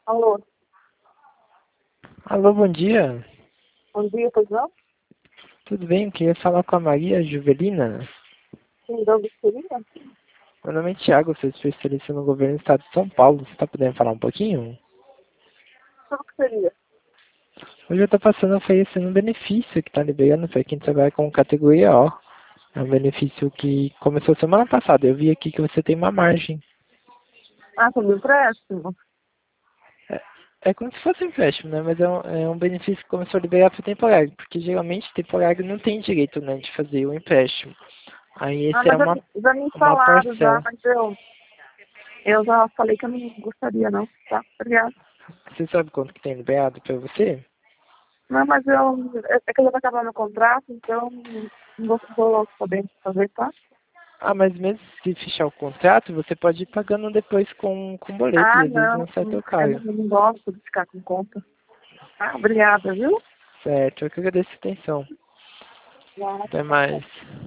Alô, Alô, bom dia. bom dia, pois não? Tudo bem? Eu queria falar com a Maria Juvelina. Sim, da vistoria? Meu nome é Thiago, sou especialista no governo do estado de São Paulo. Você está podendo falar um pouquinho? Sobre o que seria? Hoje eu estou passando a oferecer um benefício que está liberando para quem trabalha com categoria O. É um benefício que começou semana passada. Eu vi aqui que você tem uma margem. Ah, sobre o empréstimo? É, é como se fosse um empréstimo, né? Mas é um benefício que começou a liberar para temporário, porque geralmente temporário não tem direito, né, de fazer o empréstimo. Aí Ah, esse é mas já me uma falaram já, parcela. mas eu já falei que eu não gostaria não, tá? Obrigada. Você sabe quanto que tem liberado para você? Não, mas é que eu já vai acabar meu contrato, então não vou poder fazer, tá? Ah, mas mesmo se fechar o contrato, você pode ir pagando depois com boleto e Ah, às vezes não não, sai tão eu caro. não gosto de ficar com conta. Ah, obrigada, viu? Certo, eu que agradeço a atenção. Já, Até tá. mais.